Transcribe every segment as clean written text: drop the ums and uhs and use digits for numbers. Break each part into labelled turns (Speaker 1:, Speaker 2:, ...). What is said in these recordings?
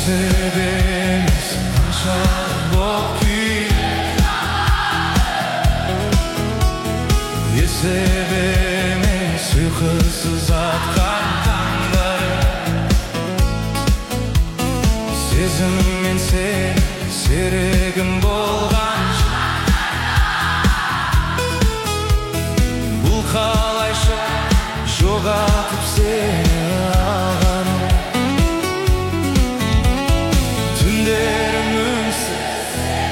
Speaker 1: Sebebimiz kança bokki Sebebimiz uykusuz atkan kanları Sezim men sen serigim bolgan Bul kalayşa jogatıp seni algaным Tünlerim ünsüz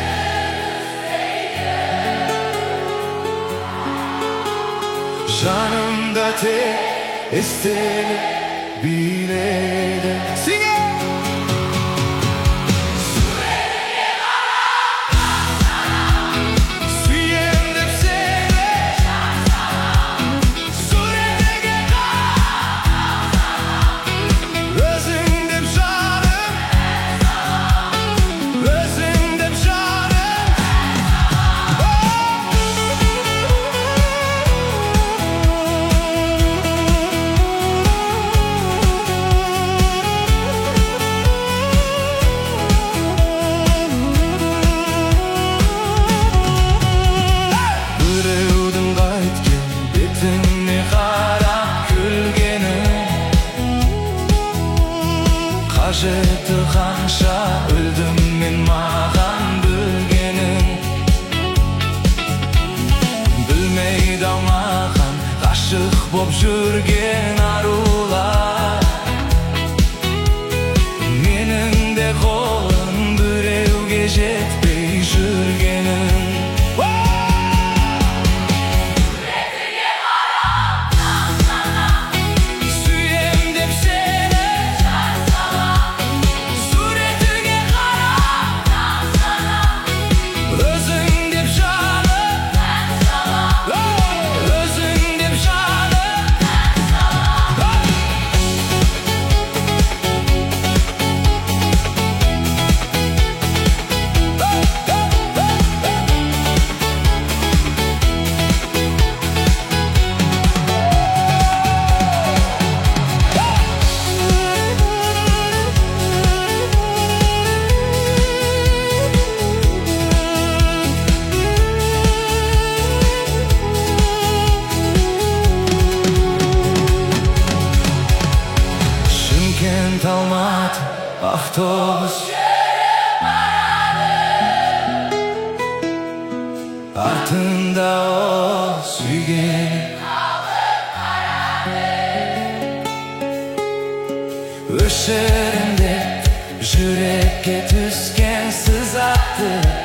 Speaker 1: Canımda tek estelip bileydim Sing it! Қажеті қанша өлдім мен маған білгенің Білмей дамаған ғашық боп жүрген арулар Менің де қолым біреуге жетпей жүргенің Алматы автобус артында о сүйген өшірем деп жүрекке түскен сызатты